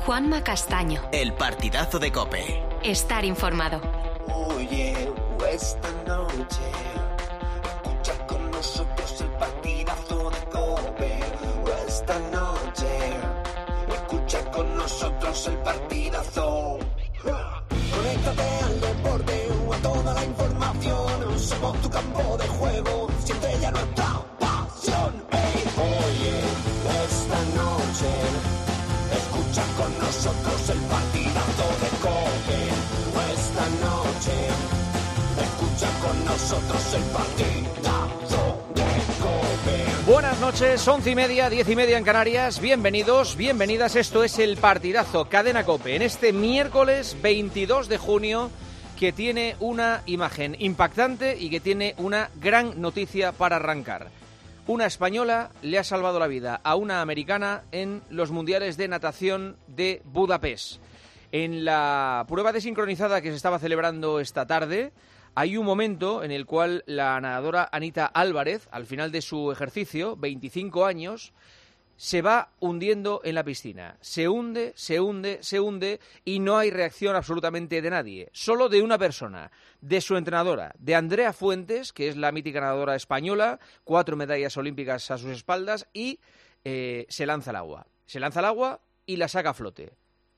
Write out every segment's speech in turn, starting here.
Juanma Castaño. El partidazo de COPE. Estar informado. Oye, esta noche escucha con nosotros el partidazo de COPE. Esta noche escucha con nosotros el partidazo. Conéctate al deporte o a toda la información. Somos tu campo de juego, siente ya nuestra pasión. Hey, oye, esta noche escucha con nosotros el partidazo de COPE. Esta noche escucha con nosotros el partidazo de COPE. Buenas noches, 11:30, 10:30 en Canarias. Bienvenidos, bienvenidas. Esto es el partidazo Cadena COPE en este miércoles 22 de junio, que tiene una imagen impactante y que tiene una gran noticia para arrancar. Una española le ha salvado la vida a una americana en los mundiales de natación de Budapest. En la prueba desincronizada que se estaba celebrando esta tarde, hay un momento en el cual la nadadora Anita Álvarez, al final de su ejercicio, 25 años, se va hundiendo en la piscina. Se hunde y no hay reacción absolutamente de nadie. Solo de una persona, de su entrenadora, de Andrea Fuentes, que es la mítica nadadora española, 4 medallas olímpicas a sus espaldas, y se lanza al agua. Se lanza al agua y la saca a flote.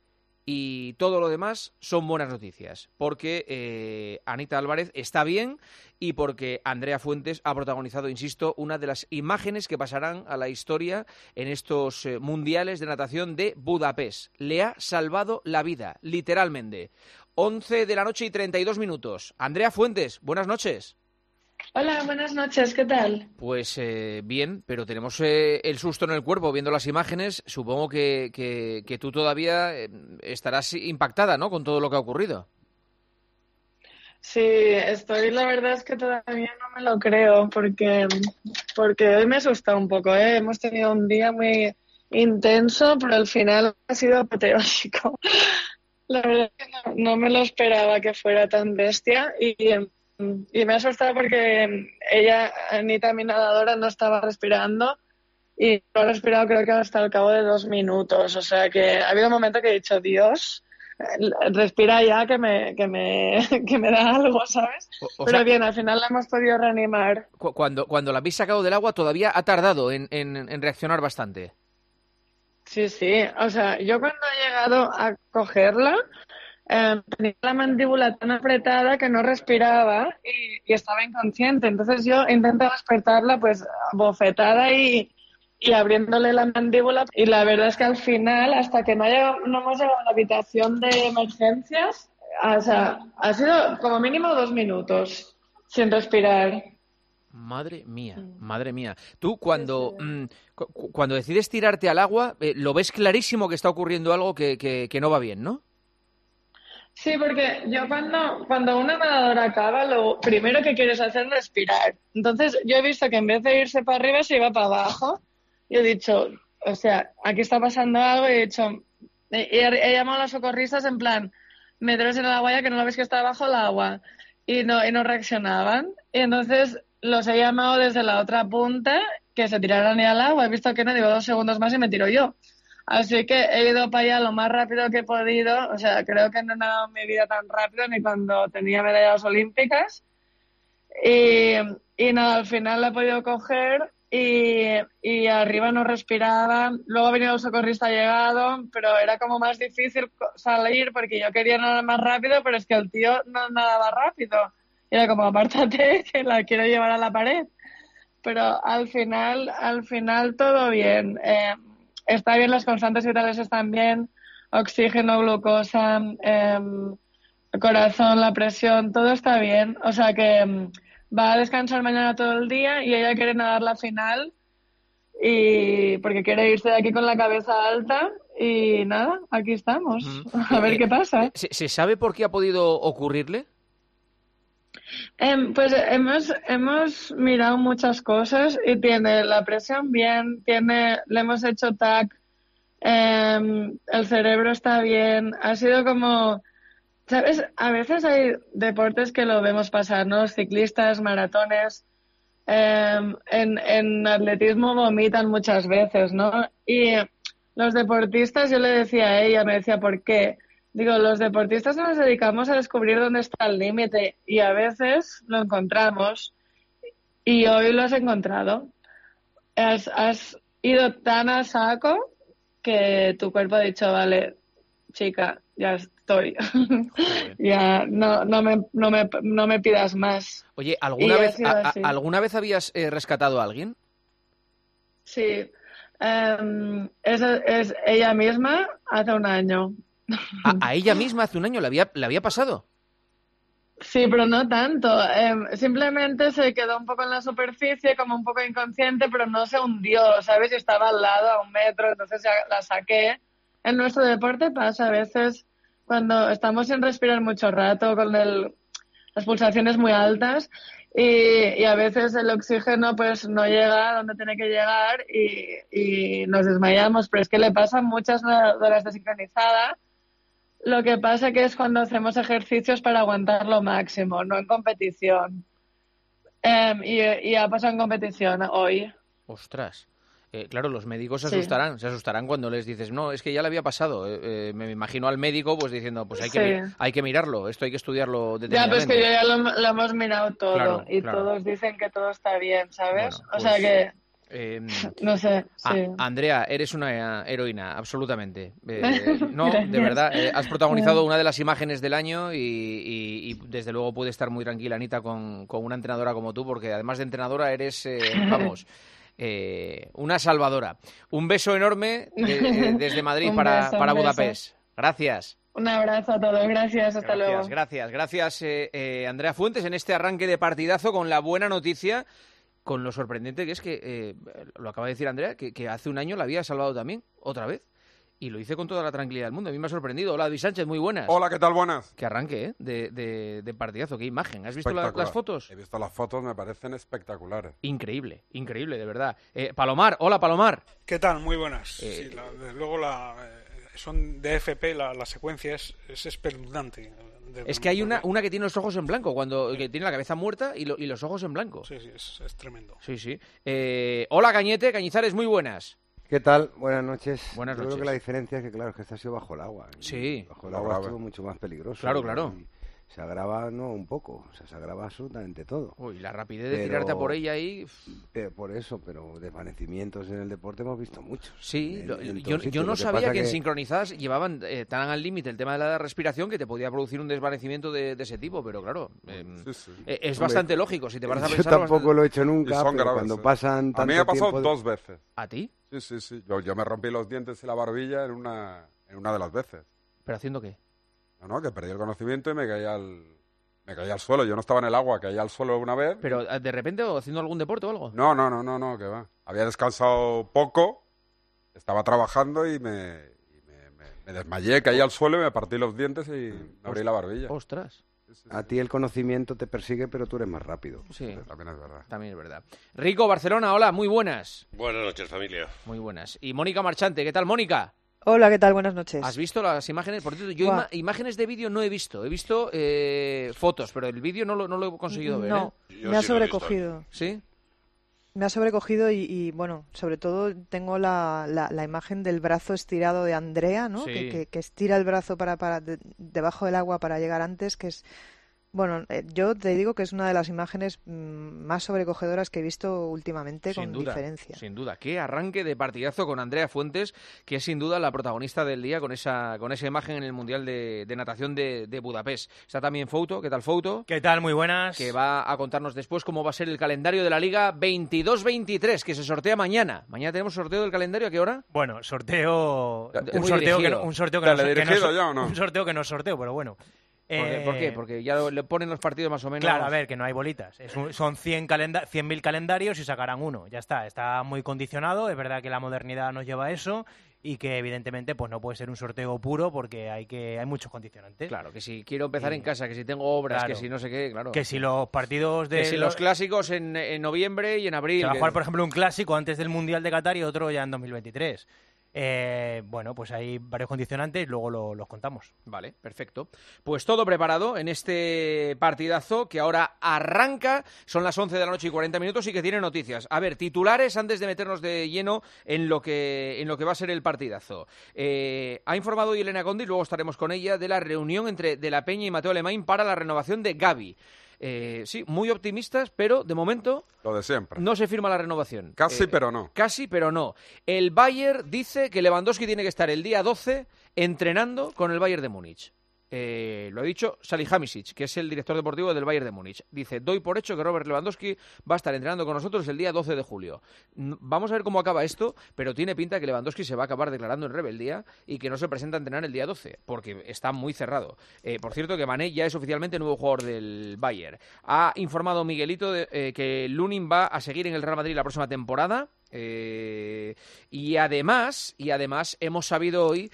Y todo lo demás son buenas noticias, porque Anita Álvarez está bien y porque Andrea Fuentes ha protagonizado, insisto, una de las imágenes que pasarán a la historia en estos mundiales de natación de Budapest. Le ha salvado la vida, literalmente. 11 de la noche y 32 minutos. Andrea Fuentes, buenas noches. Hola, buenas noches, ¿qué tal? Pues bien, pero tenemos el susto en el cuerpo viendo las imágenes. Supongo que tú todavía estarás impactada, ¿no?, con todo lo que ha ocurrido. Sí, la verdad es que todavía no me lo creo, porque hoy me asusta un poco, ¿eh? Hemos tenido un día muy intenso, pero al final ha sido apoteósico. La verdad es que no me lo esperaba que fuera tan bestia y me ha asustado porque ella, Anita, mi nadadora, no estaba respirando y no ha respirado creo que hasta el cabo de 2 minutos. O sea que ha habido un momento que he dicho, Dios, respira ya que me da algo, ¿sabes? Pero bien, al final la hemos podido reanimar. Cuando la habéis sacado del agua todavía ha tardado en reaccionar bastante. Sí, o sea, yo cuando he llegado a cogerla, tenía la mandíbula tan apretada que no respiraba y estaba inconsciente. Entonces yo intenté despertarla pues bofetada y abriéndole la mandíbula. Y la verdad es que al final, hasta que no hemos llegado a la habitación de emergencias, o sea, ha sido como mínimo 2 minutos sin respirar. Madre mía. Tú cuando decides tirarte al agua, lo ves clarísimo que está ocurriendo algo que no va bien, ¿no? Sí, porque yo cuando una nadadora acaba, lo primero que quieres hacer es respirar. Entonces yo he visto que en vez de irse para arriba, se iba para abajo. Y he dicho, o sea, aquí está pasando algo. Y he dicho, he llamado a los socorristas en plan, meteros en el agua ya que no lo ves que está bajo el agua. Y no reaccionaban. Y entonces los he llamado desde la otra punta, que se tiraran al agua. He visto que no, digo 2 segundos más y me tiro yo. Así que he ido para allá lo más rápido que he podido. O sea, creo que no he nadado mi vida tan rápido ni cuando tenía medallas olímpicas. Y nada, al final la he podido coger y arriba no respiraba. Luego ha venido el socorrista, ha llegado, pero era como más difícil salir porque yo quería nadar más rápido, pero es que el tío no nadaba rápido. Y era como, apártate, que la quiero llevar a la pared. Pero al final todo bien. Está bien, las constantes vitales están bien, oxígeno, glucosa, corazón, la presión, todo está bien. O sea que va a descansar mañana todo el día y ella quiere nadar la final y porque quiere irse de aquí con la cabeza alta y nada, aquí estamos. A ver qué pasa. ¿Se sabe por qué ha podido ocurrirle? Pues hemos mirado muchas cosas y tiene la presión bien, le hemos hecho TAC, el cerebro está bien, ha sido como, ¿sabes? A veces hay deportes que lo vemos pasar, ¿no? Ciclistas, maratones, en atletismo vomitan muchas veces, ¿no? Y los deportistas, yo le decía a ella, me decía, ¿por qué? Digo, los deportistas nos dedicamos a descubrir dónde está el límite y a veces lo encontramos y hoy lo has encontrado. Has ido tan a saco que tu cuerpo ha dicho, vale, chica, ya estoy. Ya no me pidas más. Oye, Y ha sido así. ¿alguna vez habías rescatado a alguien? Sí. Es ella misma hace un año. ¿A ella misma hace un año le había pasado? Sí, pero no tanto. Simplemente se quedó un poco en la superficie, como un poco inconsciente, pero no se hundió, ¿sabes? Y estaba al lado, a 1 metro, entonces ya la saqué. En nuestro deporte pasa a veces cuando estamos sin respirar mucho rato, con las pulsaciones muy altas, y a veces el oxígeno pues no llega donde tiene que llegar y nos desmayamos, pero es que le pasa a muchas nadadoras desincronizadas. Lo que pasa que es cuando hacemos ejercicios para aguantar lo máximo, no en competición. Y ha pasado en competición hoy. Ostras. Claro, los médicos se Sí. asustarán cuando les dices, no, es que ya le había pasado. Me imagino al médico pues diciendo, pues Sí. hay que mirarlo, esto hay que estudiarlo Ya, detenidamente. pues que yo ya lo hemos mirado todo Claro, y claro. todos dicen que todo está bien, ¿sabes? Bueno, O sea pues, que, no sé, Ah, sí. Andrea, eres una heroína, absolutamente. No, de Gracias. verdad, has protagonizado una de las imágenes del año y desde luego puede estar muy tranquila, Anita, con una entrenadora como tú, porque además de entrenadora eres, vamos, una salvadora. Un beso enorme desde Madrid Un para beso, un Budapest. Gracias. Un abrazo a todos, gracias, hasta luego. Gracias, Andrea Fuentes, en este arranque de partidazo con la buena noticia, con lo sorprendente que es que, lo acaba de decir Andrea, que hace un año la había salvado también, otra vez, y lo hice con toda la tranquilidad del mundo. A mí me ha sorprendido. Hola, David Sánchez, muy buenas. Hola, ¿qué tal? Buenas. Qué arranque, de partidazo, qué imagen. ¿Has visto las Espectacular. fotos? He visto las fotos, me parecen espectaculares. Increíble, de verdad. Palomar, hola Palomar. ¿Qué tal? Muy buenas. Sí, desde luego son de FP, la secuencia es espeluznante. Es que hay una que tiene los ojos en blanco, que tiene la cabeza muerta y los ojos en blanco. Sí, es tremendo. Sí. Hola Cañete, Cañizares, muy buenas. ¿Qué tal? Buenas noches. Buenas Yo noches. creo que la diferencia es que, claro, es que esta ha sido bajo el agua. Y Sí. bajo el agua es todo mucho más peligroso. Claro. Y se agrava, no un poco, o sea, se agrava absolutamente todo. Uy, la rapidez de tirarte a por ella ahí. Por eso, pero desvanecimientos en el deporte hemos visto muchos. Sí, En todos yo sitios. no Lo que sabía pasa que en sincronizadas llevaban tan al límite el tema de la respiración que te podía producir un desvanecimiento de ese tipo, pero claro, Sí. es bastante lógico. Si te vas a Yo pensar. tampoco lo he hecho Y nunca, son pero graves, cuando ¿eh? pasan tanto A mí me ha pasado tiempo... 2 veces. ¿A ti? Sí. Yo me rompí los dientes y la barbilla en una de las veces. ¿Pero haciendo qué? No, que perdí el conocimiento y me caí al suelo. Yo no estaba en el agua, caí al suelo una vez. ¿Pero de repente o haciendo algún deporte o algo? No, que va. Había descansado poco, estaba trabajando y me desmayé, caí al suelo y me partí los dientes y me abrí la barbilla. Ostras. Sí. A ti el conocimiento te persigue, pero tú eres más rápido. Sí, También es verdad. también es verdad. Rico, Barcelona, hola, muy buenas. Buenas noches, familia. Muy buenas. Y Mónica Marchante, ¿qué tal, Mónica? Hola, ¿qué tal? Buenas noches. ¿Has visto las imágenes? Por cierto, yo Buah. imágenes de vídeo no he visto. He visto fotos, pero el vídeo no lo he conseguido ver. No, Yo me ha sí lo he visto. sobrecogido. ¿Sí? Me ha sobrecogido y, bueno, sobre todo tengo la imagen del brazo estirado de Andrea, ¿no? Sí. Que estira el brazo para debajo del agua para llegar antes, que es... Bueno, yo te digo que es una de las imágenes más sobrecogedoras que he visto últimamente, con diferencia. Sin duda. Qué arranque de partidazo con Andrea Fuentes, que es sin duda la protagonista del día con esa imagen en el Mundial de Natación de Budapest. Está también Fouto. ¿Qué tal, Fouto? ¿Qué tal? Muy buenas. Que va a contarnos después cómo va a ser el calendario de la Liga 22-23, que se sortea mañana. Mañana tenemos sorteo del calendario. ¿A qué hora? Bueno, sorteo... Muy dirigido. Un sorteo que ¿Teledirigido ya o no? Un sorteo que no es sorteo, pero bueno. ¿Por qué? Porque ya le ponen los partidos más o menos... Claro, a ver, que no hay bolitas. Son 100.000 calendarios y sacarán uno. Ya está. Está muy condicionado. Es verdad que la modernidad nos lleva a eso y que evidentemente pues no puede ser un sorteo puro porque hay muchos condicionantes. Claro, que si quiero empezar en casa, que si tengo obras, Claro. que si no sé qué, claro. Que si los partidos de... Que si los clásicos en noviembre y en abril. Se va a que- jugar, por ejemplo, un clásico antes del Mundial de Qatar y otro ya en 2023. Bueno, pues hay varios condicionantes y luego los contamos. Vale, perfecto. Pues todo preparado en este partidazo que ahora arranca. Son las 11 de la noche y 40 minutos y que tiene noticias. A ver, titulares antes de meternos de lleno en lo que va a ser el partidazo. Ha informado hoy Elena Condi, luego estaremos con ella, de la reunión entre De la Peña y Mateo Alemany para la renovación de Gavi. Sí, muy optimistas, pero de momento lo de siempre. No se firma la renovación. Casi, pero no. Casi, pero no. El Bayern dice que Lewandowski tiene que estar el día 12 entrenando con el Bayern de Múnich. Lo ha dicho Salihamidzic, que es el director deportivo del Bayern de Múnich. Dice, doy por hecho que Robert Lewandowski va a estar entrenando con nosotros el día 12 de julio. Vamos a ver cómo acaba esto, pero tiene pinta que Lewandowski se va a acabar declarando en rebeldía y que no se presenta a entrenar el día 12, porque está muy cerrado. Por cierto, que Mané ya es oficialmente nuevo jugador del Bayern. Ha informado Miguelito que Lunin va a seguir en el Real Madrid la próxima temporada. Y además hemos sabido hoy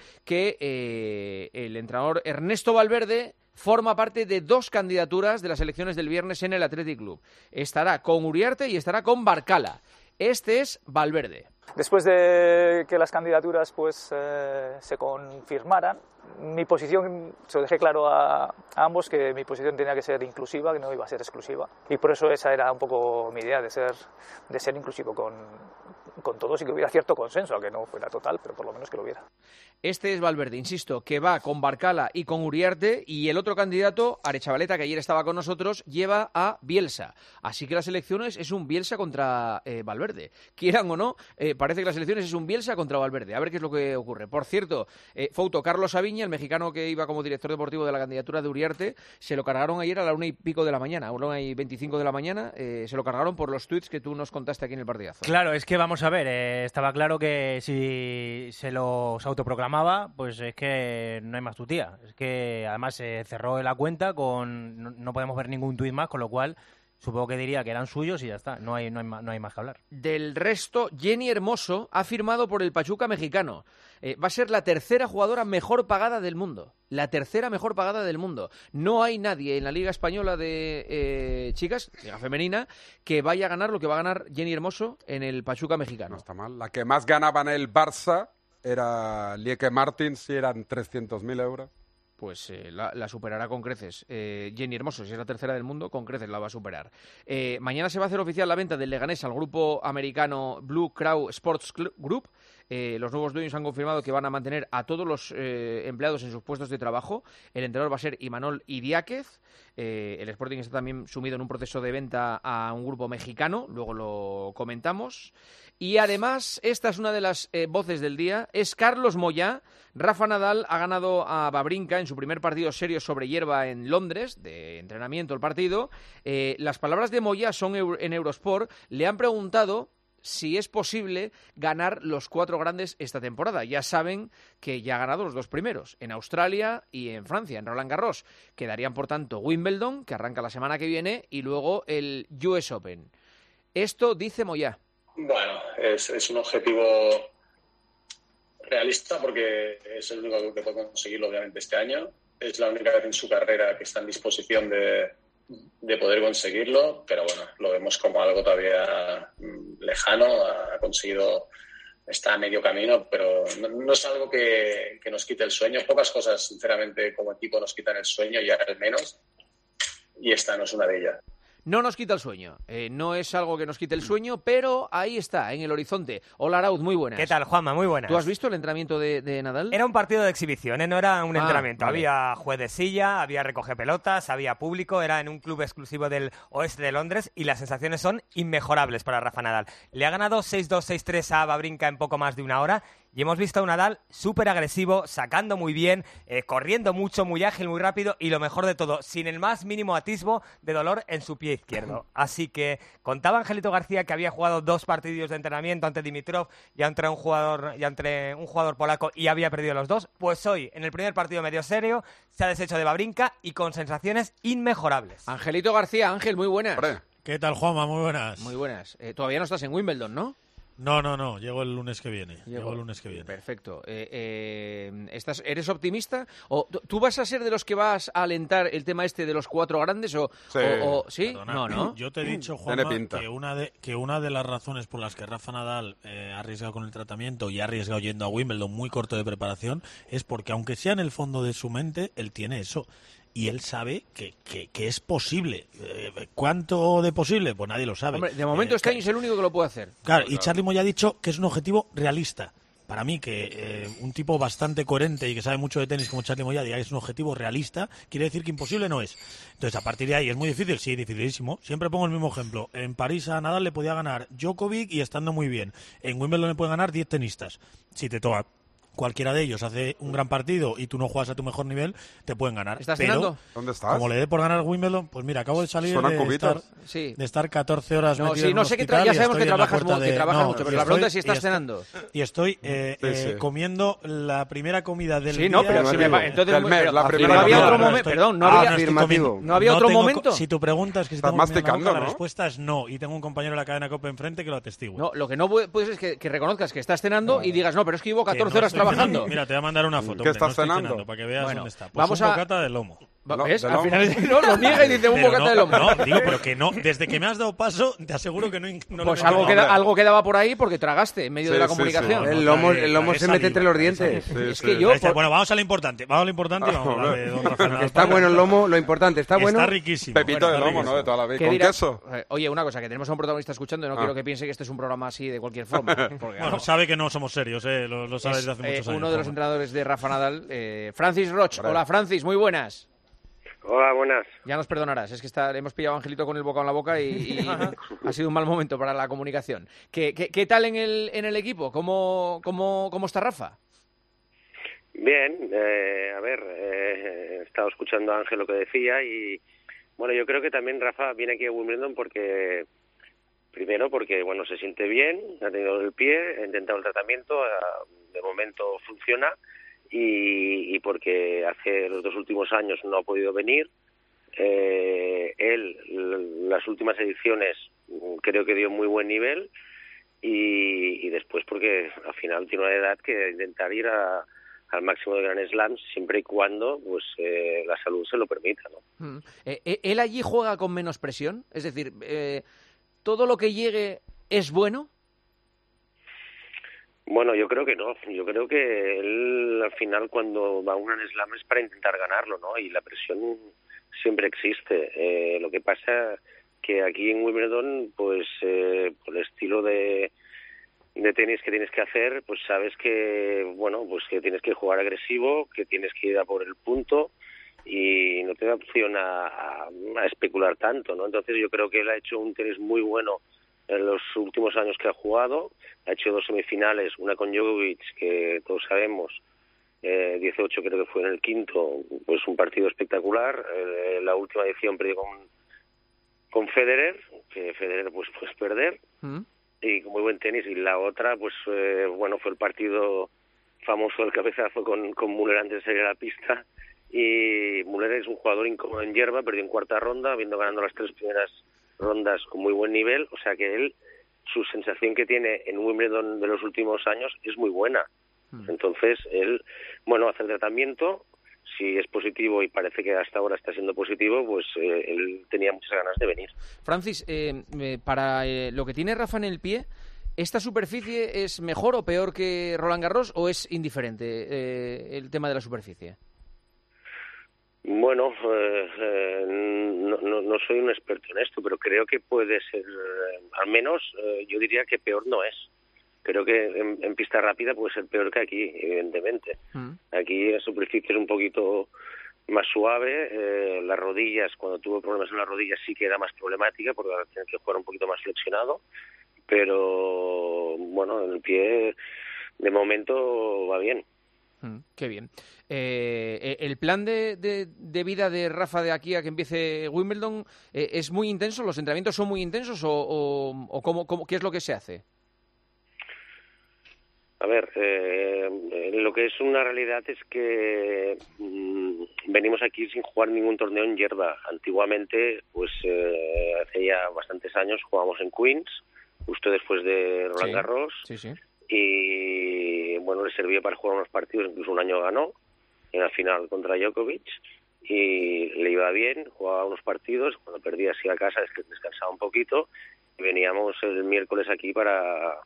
que el entrenador Ernesto Valverde forma parte de 2 candidaturas de las elecciones del viernes en el Athletic Club. Estará con Uriarte y estará con Barcala. Este es Valverde. Después de que las candidaturas se confirmaran, mi posición, se lo dejé claro a ambos, que mi posición tenía que ser inclusiva, que no iba a ser exclusiva. Y por eso esa era un poco mi idea, de ser inclusivo con todos y que hubiera cierto consenso, aunque no fuera total, pero por lo menos que lo hubiera. Este es Valverde, insisto, que va con Barcala y con Uriarte, y el otro candidato, Arechavaleta, que ayer estaba con nosotros, lleva a Bielsa. Así que las elecciones es un Bielsa contra Valverde. Quieran o no, parece que las elecciones es un Bielsa contra Valverde. A ver qué es lo que ocurre. Por cierto, Fouto, Carlos Aviña, el mexicano que iba como director deportivo de la candidatura de Uriarte, se lo cargaron ayer a la 1:00 de la mañana, a 1:25 de la mañana, se lo cargaron por los tuits que tú nos contaste aquí en el partidazo. Claro, es que vamos a ver, estaba claro que si se los autoproclamaba, pues es que no hay más tu tía. Es que además se cerró la cuenta no podemos ver ningún tuit más, con lo cual supongo que diría que eran suyos y ya está, no hay más que hablar. Del resto, Jenny Hermoso ha firmado por el Pachuca mexicano. Va a ser la tercera jugadora mejor pagada del mundo. La tercera mejor pagada del mundo. No hay nadie en la Liga Española de chicas, Liga Femenina, que vaya a ganar lo que va a ganar Jenny Hermoso en el Pachuca mexicano. No está mal. La que más ganaba en el Barça era Lieke Martins, y eran 300.000 euros. Pues la superará con creces. Jenny Hermoso, si es la tercera del mundo, con creces la va a superar. Mañana se va a hacer oficial la venta del Leganés al grupo americano Blue Crow Sports Group. Los nuevos dueños han confirmado que van a mantener a todos los empleados en sus puestos de trabajo. El entrenador va a ser Imanol Idiáquez. El Sporting está también sumido en un proceso de venta a un grupo mexicano, luego lo comentamos. Y además, esta es una de las voces del día, es Carlos Moyá. Rafa Nadal ha ganado a Wawrinka en su primer partido serio sobre hierba en Londres, de entrenamiento el partido. Las palabras de Moyá son en Eurosport. Le han preguntado si es posible ganar los 4 grandes esta temporada. Ya saben que ya ha ganado los 2 primeros, en Australia y en Francia, en Roland Garros. Quedarían, por tanto, Wimbledon, que arranca la semana que viene, y luego el US Open. Esto dice Moyá. Bueno, es un objetivo realista porque es el único que puede conseguirlo, obviamente, este año. Es la única vez en su carrera que está en disposición de poder conseguirlo, pero bueno, lo vemos como algo todavía lejano. Ha conseguido, está a medio camino, pero no es algo que nos quite el sueño. Pocas cosas, sinceramente, como equipo nos quitan el sueño, ya al menos, y esta no es una de ellas. No nos quita el sueño, no es algo que nos quite el sueño, pero ahí está, en el horizonte. Hola, Arauz, muy buenas. ¿Qué tal, Juanma? Muy buenas. ¿Tú has visto el entrenamiento de Nadal? Era un partido de exhibición, no era un entrenamiento. Vale. Había juez de silla, había recoge pelotas, había público, era en un club exclusivo del oeste de Londres y las sensaciones son inmejorables para Rafa Nadal. Le ha ganado 6-2, 6-3 a Wawrinka en poco más de una hora. Y hemos visto a un Nadal súper agresivo, sacando muy bien, corriendo mucho, muy ágil, muy rápido y lo mejor de todo, sin el más mínimo atisbo de dolor en su pie izquierdo. Así que contaba Angelito García que había jugado 2 partidos de entrenamiento ante Dimitrov y ante un jugador polaco y había perdido los 2. Pues hoy, en el primer partido medio serio, se ha deshecho de Wawrinka y con sensaciones inmejorables. Angelito García, Ángel, muy buenas. ¡Hombre! ¿Qué tal, Juanma? Muy buenas. Muy buenas. Todavía no estás en Wimbledon, ¿no? No, llego el lunes que viene. Perfecto. ¿Eres optimista? ¿O tú vas a ser de los que vas a alentar el tema este de los 4 grandes? ¿Sí? Perdona, No. Yo te he dicho, Juanma, que una de las razones por las que Rafa Nadal ha arriesgado con el tratamiento y ha arriesgado yendo a Wimbledon muy corto de preparación es porque, aunque sea en el fondo de su mente, él tiene eso. Y él sabe que es posible. ¿Cuánto de posible? Pues nadie lo sabe. Hombre, de momento este año es el único que lo puede hacer. Claro, y Charly Moya ha dicho que es un objetivo realista. Para mí, que un tipo bastante coherente y que sabe mucho de tenis como Charly Moya diga que es un objetivo realista, quiere decir que imposible no es. Entonces, a partir de ahí, ¿es muy difícil? Sí, dificilísimo. Siempre pongo el mismo ejemplo. En París a Nadal le podía ganar Djokovic y estando muy bien. En Wimbledon le pueden ganar 10 tenistas. Si te toca cualquiera de ellos hace un gran partido y tú no juegas a tu mejor nivel, te pueden ganar. ¿Estás pero cenando? ¿Dónde estás? Como le dé por ganar Wimbledon, pues mira, acabo de salir de estar 14 horas metido en un hospital. Ya sabemos que trabajas mucho, pero la pregunta es si estás cenando. Y estoy comiendo la primera comida del día. Sí, no, pero si me entonces la primera no había otro momento. Perdón, no había otro momento. Si tu pregunta es que si estás tengo masticando, la respuesta es no, y tengo un compañero de la cadena COPE enfrente que lo atestigua. No, lo que no puedes es que reconozcas que estás cenando y digas, no, pero es que llevo 14 horas trabajando. Mira, te voy a mandar una foto. ¿Qué estás cenando? Para que veas dónde está. Pues vamos un bocata de lomo. ¿Ves? Al final lo niega y dice un bocata de lomo. No, digo, pero que no. Desde que me has dado paso, te aseguro que no pues algo quedaba por ahí porque tragaste en medio de la comunicación. El lomo se mete entre los dientes. Es que yo... Bueno, vamos a lo importante. Y vamos a hablar de don Rafael Nadal. Está bueno el lomo, lo importante. Está bueno. Está riquísimo. Pepito de lomo, ¿no? De toda la vida. ¿Con queso? Oye, una cosa, que tenemos a un protagonista escuchando y no quiero que piense que este es un programa así de cualquier forma. Bueno, sabe que no somos serios, lo sabes desde hace muchos años. Uno de los entrenadores de Rafa Nadal, Francis Roch. Hola, Francis, muy buenas. Hola, buenas. Ya nos perdonarás, es que hemos pillado a Angelito con el bocado en la boca y ha sido un mal momento para la comunicación. ¿Qué tal en el equipo? ¿Cómo está Rafa? Bien, he estado escuchando a Ángel lo que decía y, bueno, yo creo que también Rafa viene aquí a Wimbledon porque se siente bien, ha tenido el pie, ha intentado el tratamiento, de momento funciona. Y porque hace los 2 últimos años no ha podido venir. Las últimas ediciones creo que dio muy buen nivel y después porque al final tiene una edad que intentar ir al máximo de Grand Slams siempre y cuando pues la salud se lo permita, ¿no? ¿Él allí juega con menos presión? Es decir, ¿todo lo que llegue es bueno? Bueno, yo creo que no. Yo creo que él, al final, cuando va a un Grand Slam es para intentar ganarlo, ¿no? Y la presión siempre existe. Lo que pasa que aquí en Wimbledon, pues, por el estilo de tenis que tienes que hacer, pues sabes que, bueno, pues que tienes que jugar agresivo, que tienes que ir a por el punto y no te da opción a especular tanto, ¿no? Entonces yo creo que él ha hecho un tenis muy bueno en los últimos años que ha jugado. Ha hecho 2 semifinales, una con Djokovic, que todos sabemos, 18 creo que fue en el quinto, pues un partido espectacular. La última edición perdió con Federer, que Federer pues perder, y con muy buen tenis. Y la otra, pues fue el partido famoso del cabezazo con Müller antes de salir a la pista. Y Müller es un jugador incómodo en hierba, perdió en cuarta ronda, habiendo ganado las 3 primeras rondas con muy buen nivel, o sea que él, su sensación que tiene en Wimbledon de los últimos años es muy buena. Entonces él, hace el tratamiento, si es positivo y parece que hasta ahora está siendo positivo, pues él tenía muchas ganas de venir. Francis, para lo que tiene Rafa en el pie, ¿esta superficie es mejor o peor que Roland Garros o es indiferente el tema de la superficie? Bueno, no soy un experto en esto, pero creo que puede ser, al menos yo diría que peor no es. Creo que en pista rápida puede ser peor que aquí, evidentemente. Aquí la superficie es un poquito más suave, las rodillas, cuando tuvo problemas en las rodillas sí que era más problemática, porque ahora tienes que jugar un poquito más flexionado, pero bueno, en el pie de momento va bien. Qué bien. ¿El plan de vida de Rafa de aquí a que empiece Wimbledon es muy intenso? ¿Los entrenamientos son muy intensos o cómo, qué es lo que se hace? A ver, lo que es una realidad es que venimos aquí sin jugar ningún torneo en hierba. Antiguamente, pues hace ya bastantes años jugábamos en Queens, justo después de Roland Garros. Sí. Y bueno, le servía para jugar unos partidos, incluso un año ganó en la final contra Djokovic y le iba bien, jugaba unos partidos, cuando perdía así a casa descansaba un poquito y veníamos el miércoles aquí para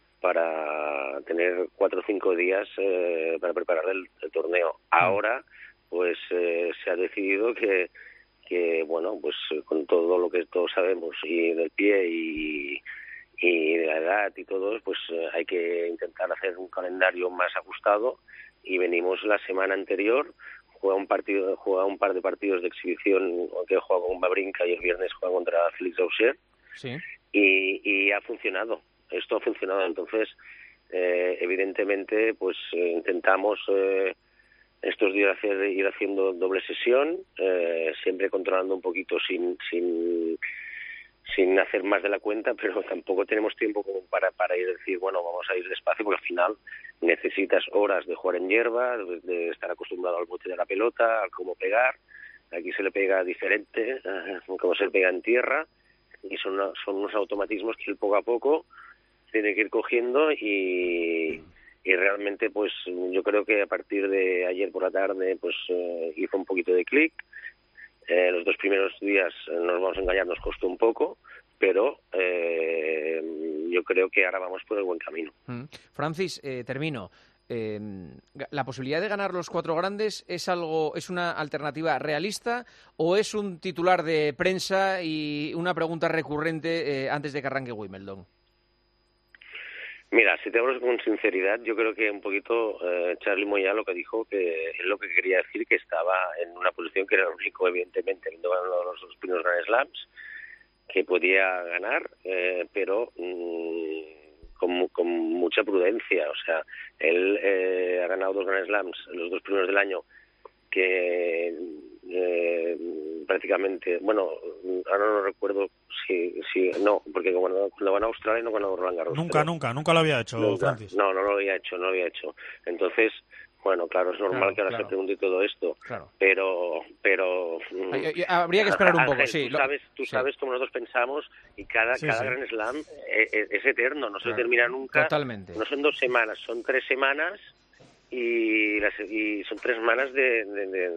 tener 4 o 5 días para preparar el torneo. Ahora pues se ha decidido que bueno, pues con todo lo que todos sabemos y del pie y de la edad y todo, pues hay que intentar hacer un calendario más ajustado y venimos la semana anterior, juega un par de partidos de exhibición, que juega con Wawrinka y el viernes juega contra Felix Auger. Sí. Y ha funcionado, esto ha funcionado, entonces evidentemente pues intentamos estos días ir haciendo doble sesión, siempre controlando un poquito sin hacer más de la cuenta, pero tampoco tenemos tiempo como para ir a decir, bueno, vamos a ir despacio, porque al final necesitas horas de jugar en hierba, de estar acostumbrado al bote de la pelota, a cómo pegar. Aquí se le pega diferente, como se le pega en tierra, y son unos automatismos que él poco a poco tiene que ir cogiendo y realmente pues yo creo que a partir de ayer por la tarde pues hizo un poquito de clic. Los 2 primeros días, no nos vamos a engañar, nos costó un poco, pero yo creo que ahora vamos por el buen camino. Francis, termino. ¿La posibilidad de ganar los 4 grandes es una alternativa realista o es un titular de prensa y una pregunta recurrente antes de que arranque Wimbledon? Mira, si te hablo con sinceridad, yo creo que un poquito Charly Moya lo que dijo, que es lo que quería decir, que estaba en una posición que era el único, evidentemente, habiendo ganado los 2 primeros Grand Slams, que podía ganar, pero con mucha prudencia. O sea, él ha ganado 2 Grand Slams, los 2 primeros del año, que prácticamente, bueno, ahora no recuerdo si no, porque cuando ganó Australia no ganó Roland Garros. Nunca lo había hecho, Francis. No lo había hecho. Entonces, bueno, claro, es normal que ahora se pregunte todo esto, pero habría que esperar un poco, sí. Tú sabes cómo nosotros pensamos y cada Grand Slam es eterno, no se termina nunca. Totalmente. No son 2 semanas, son 3 semanas y son 3 semanas de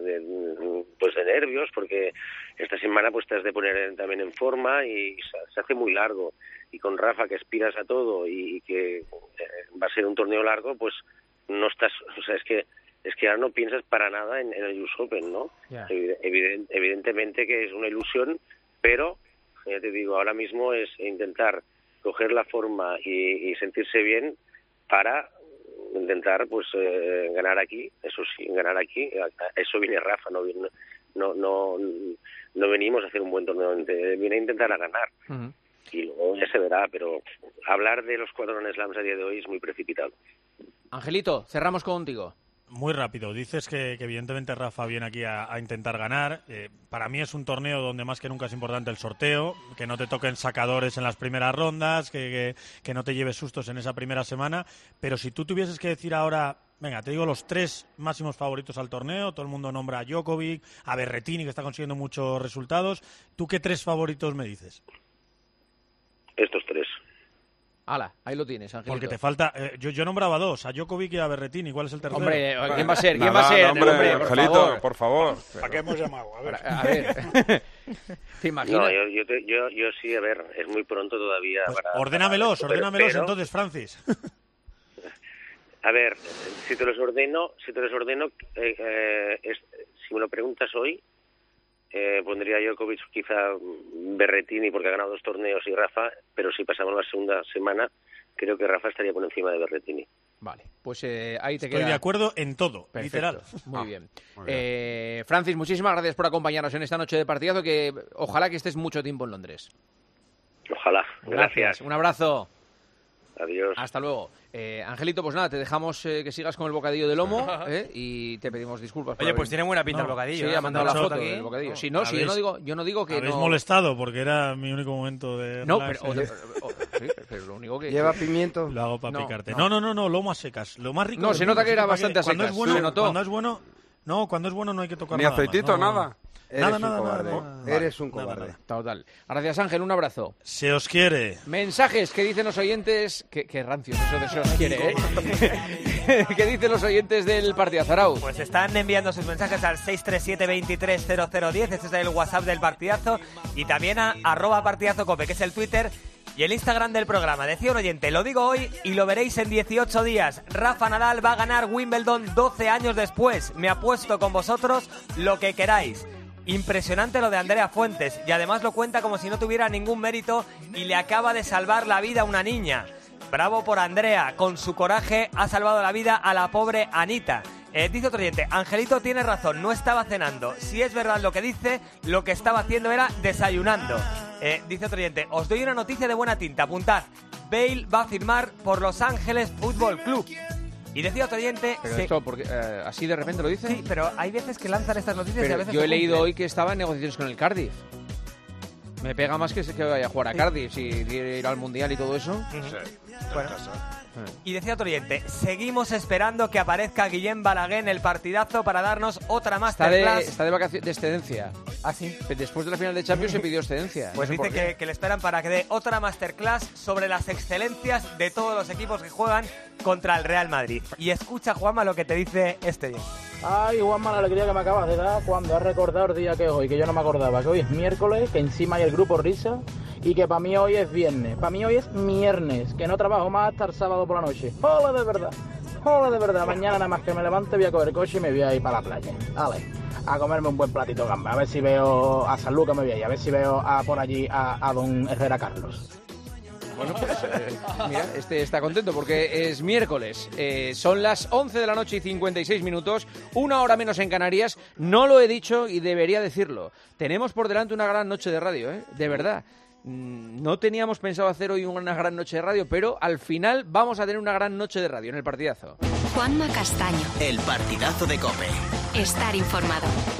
nervios, porque esta semana pues te has de poner también en forma y se hace muy largo, y con Rafa, que aspiras a todo y que va a ser un torneo largo, pues no estás, o sea, es que ahora no piensas para nada en el US Open, ¿no? Yeah. Evidentemente que es una ilusión, pero ya te digo, ahora mismo es intentar coger la forma y sentirse bien para intentar pues ganar aquí. Eso sí, ganar aquí, a eso viene Rafa, no venimos a hacer un buen torneo, viene a intentar a ganar. Uh-huh. Y luego ya se verá, pero hablar de los 4 Grand Slams a día de hoy es muy precipitado. Angelito, cerramos contigo. Muy rápido. Dices que evidentemente Rafa viene aquí a intentar ganar. Para mí es un torneo donde más que nunca es importante el sorteo, que no te toquen sacadores en las primeras rondas, que no te lleves sustos en esa primera semana. Pero si tú tuvieses que decir ahora, venga, te digo los 3 máximos favoritos al torneo, todo el mundo nombra a Djokovic, a Berrettini, que está consiguiendo muchos resultados. ¿Tú qué 3 favoritos me dices? Estos 3. Hala, ahí lo tienes, Angelito. Porque te falta... yo nombraba 2, a Djokovic y a Berrettini. ¿Cuál es el tercero? Hombre, ¿quién va a ser? ¿Quién va a ser? Hombre, Angelito, por favor. ¿Para qué hemos llamado? A ver. A ver. ¿Te imaginas? No, yo sí, a ver, es muy pronto todavía. Pues ordénamelos entonces, Francis. A ver, si te los ordeno, si me lo preguntas hoy, pondría Djokovic, quizá Berrettini, porque ha ganado 2 torneos, y Rafa, pero si pasamos la segunda semana, creo que Rafa estaría por encima de Berrettini. Vale, pues ahí te Estoy queda... de acuerdo en todo, Perfecto. literal. Muy bien. Francis, muchísimas gracias por acompañarnos en esta noche de partidazo, que ojalá que estés mucho tiempo en Londres. Ojalá, gracias. Un abrazo. Adiós. Hasta luego. Angelito, pues nada, te dejamos que sigas con el bocadillo de lomo y te pedimos disculpas. Oye, pues tiene buena pinta el bocadillo. Sí, ha mandado la foto del bocadillo. Sí, no, yo no digo que habéis molestado porque era mi único momento de... No, pero lo único que... ¿Lleva pimiento? Lo hago para picarte. No, lomo a secas. Lo más rico... No, se nota que era bastante a secas. Cuando es bueno, No, cuando es bueno no hay que tocar Ni nada. aceitito, nada. Nada. Eres un cobarde. Total. Gracias, Ángel, un abrazo. Se os quiere. Mensajes que dicen los oyentes... Qué rancios eso de se os quiere, ¿eh? ¿Qué dicen los oyentes del partidazo, Arau? Pues están enviando sus mensajes al 637-230010, este es el WhatsApp del partidazo, y también a @partidazocope, que es el Twitter y el Instagram del programa. Decía un oyente, lo digo hoy y lo veréis en 18 días. Rafa Nadal va a ganar Wimbledon 12 años después. Me apuesto con vosotros lo que queráis. Impresionante lo de Andrea Fuentes, y además lo cuenta como si no tuviera ningún mérito y le acaba de salvar la vida a una niña. Bravo por Andrea, con su coraje ha salvado la vida a la pobre Anita. Dice otro oyente, Angelito tiene razón, no estaba cenando. Si es verdad lo que dice, lo que estaba haciendo era desayunando. Dice otro oyente, os doy una noticia de buena tinta, apuntad. Bale va a firmar por Los Ángeles Fútbol Club. Y decía otro oyente... Pero esto, porque, ¿así de repente lo dice? Sí, pero hay veces que lanzan estas noticias pero y a veces yo he se leído cumplen. hoy que estaba en negociaciones con el Cardiff. Me pega más que vaya a jugar a Cardiff, si ir al Mundial y todo eso. Bueno. Y decía otro oyente, seguimos esperando que aparezca Guillem Balaguer en el partidazo para darnos otra masterclass. Está de vacaciones, de excedencia. ¿Ah, sí? Después de la final de Champions se pidió excedencia. Pues no sé dice que le esperan para que dé otra masterclass sobre las excelencias de todos los equipos que juegan contra el Real Madrid. Y escucha, Juanma, lo que te dice este día. Ay, Juanma, la alegría que me acabas de dar cuando has recordado el día que es hoy, que yo no me acordaba, que hoy es miércoles, que encima hay el grupo Risa y que para mí hoy es viernes, para mí hoy es miernes, que no trabajo más hasta el sábado por la noche. ¡Hola de verdad! Mañana nada más que me levante voy a coger el coche y me voy a ir para la playa. Vale, a comerme un buen platito de gamba, a ver si veo a San Lucas, me voy a ir, a ver si veo por allí a don Herrera Carlos. Bueno, pues mira, está contento porque es miércoles. Son las 11 de la noche y 56 minutos, una hora menos en Canarias. No lo he dicho y debería decirlo. Tenemos por delante una gran noche de radio, de verdad. No teníamos pensado hacer hoy una gran noche de radio, pero al final vamos a tener una gran noche de radio en el partidazo. Juanma Castaño. El partidazo de COPE. Estar informado.